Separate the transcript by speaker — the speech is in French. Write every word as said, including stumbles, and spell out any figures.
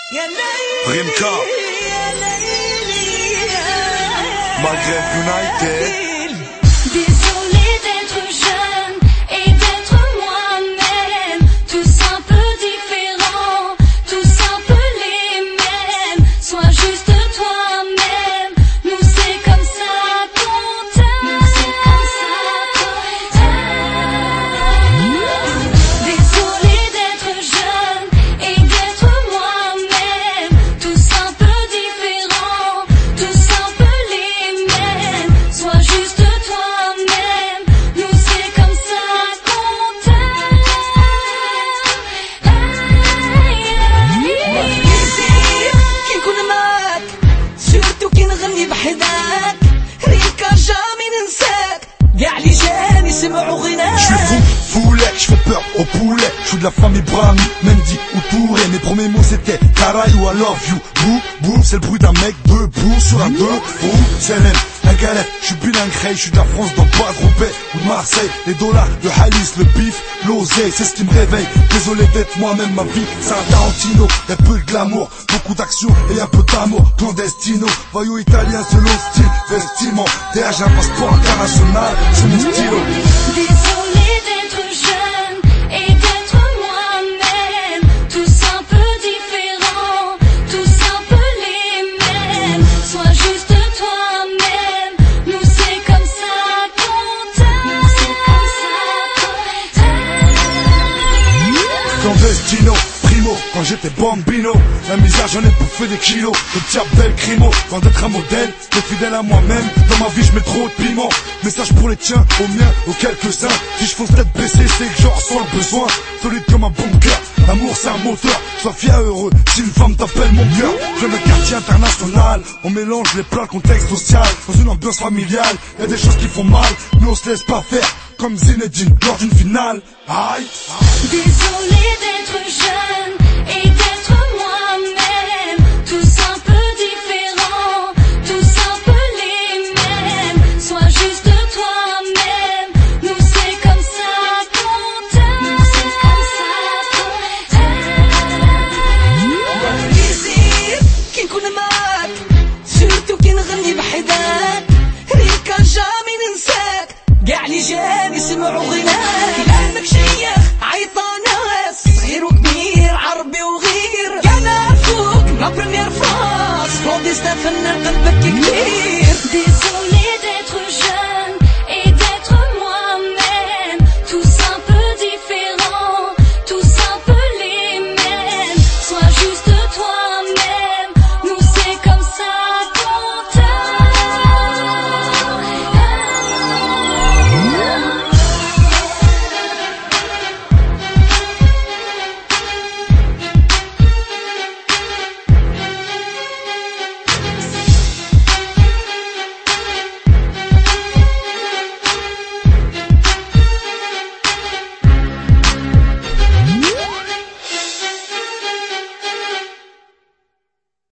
Speaker 1: Rimka Maghreb United.
Speaker 2: Désolée d'être jeune et d'être moi-même, tous un peu différents, tous un peu les mêmes. Sois juste toi-même, nous c'est comme ça qu'on t'aime. Nous c'est comme ça qu'on t'aime. Désolée d'être jeune et d'être moi-même, tous un peu différents, tous un peu les mêmes. Sois juste toi-même, nous c'est comme ça qu'on t'aime.
Speaker 3: كي نكون معاك سورتو كي نغني بحداك ريكا جامي ننساك كاع اللي جاني سمعوا غناك.
Speaker 1: Je suis fou, foulet, je fais peur au poulet. Je suis de la famille Brahmi, Mendy ou Touré. Mes premiers mots c'était Caray ou I love you. Bou, bou, c'est le bruit d'un mec debout sur un deux roues. C'est l'aime, la galette, je suis bilingue, je suis de la France dans pas de Roubaix ou de Marseille. Les dollars, le halis, le bif, l'oseille, c'est ce qui me réveille. Désolé d'être moi-même, ma vie, c'est un Tarantino. Y'a peu de glamour, beaucoup d'action et un peu d'amour. Clandestino, voyou italien selon style, vestiments. Derrière j'ai un passeport international, c'est mon stylo.
Speaker 2: Désolée d'être jeune et d'être moi-même, tous un peu différents, tous un peu les mêmes. Sois juste toi-même, nous c'est comme ça qu'on t'aime. Nous c'est comme ça qu'on t'aime.
Speaker 1: Clandestino, primo, quand j'étais bambino. La misère j'en ai bouffé des kilos. Le diable crimo, quand d'être un modèle, t'es fidèle à moi-même. Dans ma vie je mets trop de piment. Message pour les tiens, aux miens, aux quelques-uns. Si je fonce tête baissée, c'est que j'en ressens le besoin. Solide comme un bunker, l'amour c'est un moteur. Sois fier heureux, si une femme t'appelle mon cœur. Je viens d'un quartier international, on mélange les plats, le contexte social. Dans une ambiance familiale, y'a des choses qui font mal, mais on se laisse pas faire. Comme Zinedine lors d'une finale. Aïe.
Speaker 2: Désolée d'être jeune